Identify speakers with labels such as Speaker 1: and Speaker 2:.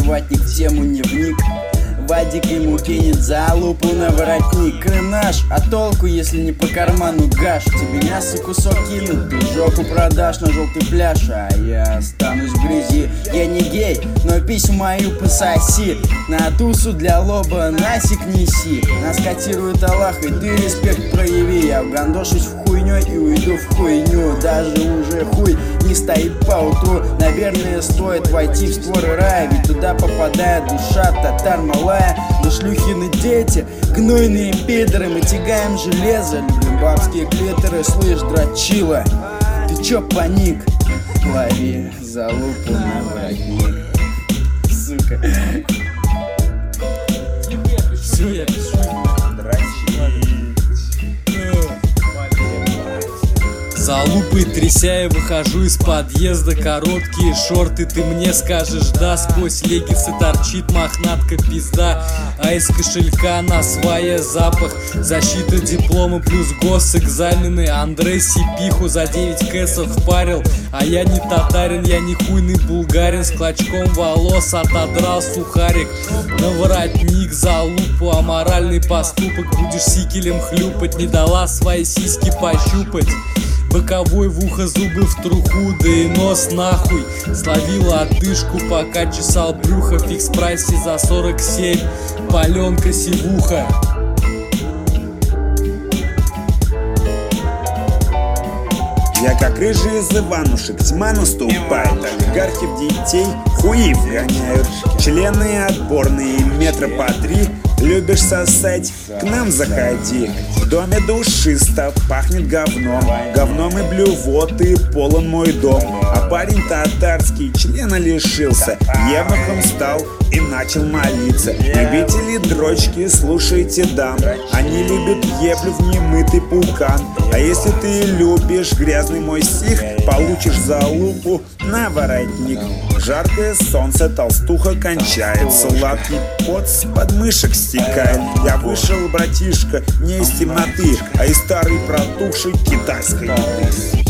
Speaker 1: ватник в тему не вник. Вадик ему кинет за лупу на воротник. Крым наш, а толку, если не по карману гаш? Тебе мясо кусок кинут, ты жопу продашь на желтый пляж, а я останусь в грязи. Я не гей, но письму мою пососи. На тусу для лоба насик неси. Нас котирует Аллах, и ты респект прояви. Я угандошусь в хуйней и уйду в хуйню. Даже уже хуй не стоит по утру. Наверное, стоит войти в створы рая, ведь туда попадает душа татар малая. Мы шлюхины дети, гнойные пидоры. Мы тягаем железо, любим бабские клиторы. Слышь, дрочила, ты чё паник? Лови за лупу на воротник. Сука. Все, я пишу.
Speaker 2: За лупой тряся я выхожу из подъезда. Короткие шорты, ты мне скажешь да. Сквозь леггинсы торчит мохнатка пизда. А из кошелька на свая запах. Защита диплома плюс госэкзамены. Андрей Сипиху за 9 кэсов впарил. А я не татарин, я не хуйный булгарин. С клочком волос отодрал сухарик на воротник за лупу. Аморальный поступок, будешь сикелем хлюпать. Не дала свои сиськи пощупать. Боковой в ухо, зубы в труху, да и нос нахуй. Словила отдышку, пока чесал брюхо. В фикс-прайсе за 47, паленка сивуха.
Speaker 3: Я как рыжий из Иванушек, тьма наступает. Олигархи в детей хуи вгоняют. Члены отборные, метра по 3. Любишь сосать, к нам заходи. В доме душисто, пахнет говном. Говном и блювоты, полон мой дом. А парень татарский члена лишился. Евнухом стал и начал молиться. Любители дрочки, слушайте дам. Они любят еблю в немытый пукан. А если ты любишь грязный мой стих, получишь за лупу на воротник. Жаркое солнце, толстуха кончает. Сладкий пот с подмышек стекает. Я вышел, братишка, не из темноты, а из старой протухшей китайской еды.